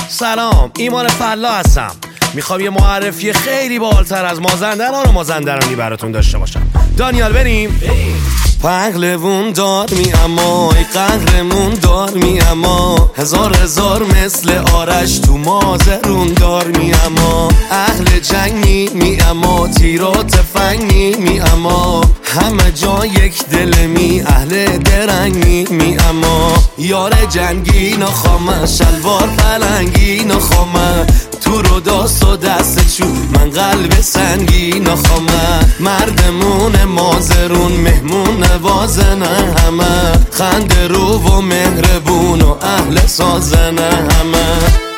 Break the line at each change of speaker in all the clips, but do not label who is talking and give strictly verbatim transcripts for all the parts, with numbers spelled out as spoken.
سلام، ایمان فلا هستم. میخوام یه معرفی خیلی بالاتر از مازندران و مازندرانی براتون داشته باشم. دانیال بریم؟ پهلوون دار می اما ای قهرمون دار می اما هزار هزار مثل آرش تو مازرون دار می اما اهل جنگی می اما تیر و تفنگی می اما همه جا یک دل می اهل درنگی می اما یار جنگی نخوامه شلوار پلنگی نخوامه تو رو داست و دست چو من قلب سنگی نخوامه مردمون مازرون مهمون نوازنه همه خنده رو و مهربون و اهل سازنه همه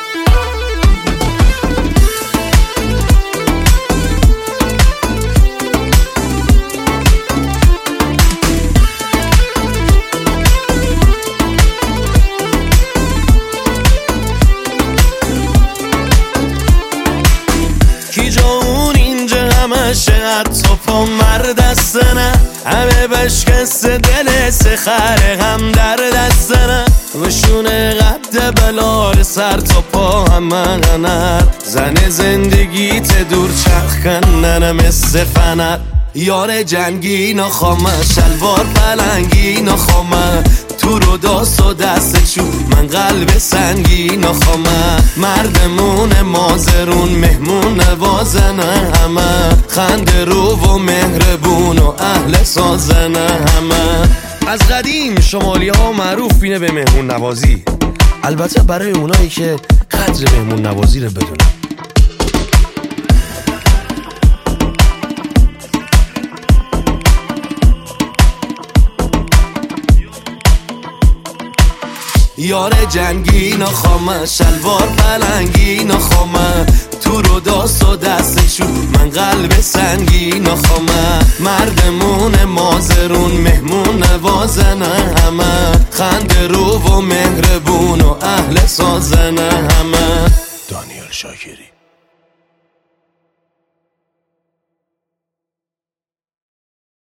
کی جا اون اینجا همه شهر توپا مرد نه همه بشکست دل سخر هم در دست نه وشونه قد بلال سر تا پا همه غنر زن زندگیت دور چرخ کنن مثل فنر یار جنگی نخوامه شلوار پلنگی نخوامه تو رو داست و دست چو من قلب سنگی نخوامه مردمون مازرون مهمون نوازنه همه خنده رو و مهربون و اهل سازنه همه از قدیم شمالی ها معروف بینه به مهمون نوازی، البته برای اونایی که قدر مهمون نوازی رو بدونن. یار جنگی نخوامه شلوار پلنگی نخوامه تو رو داست و دست چو من قلب سنگی نخوامه مردمون مازرون مهمون نوازنه همه خنده رو و مهربون و اهل سازنه همه. دانیال شاکری.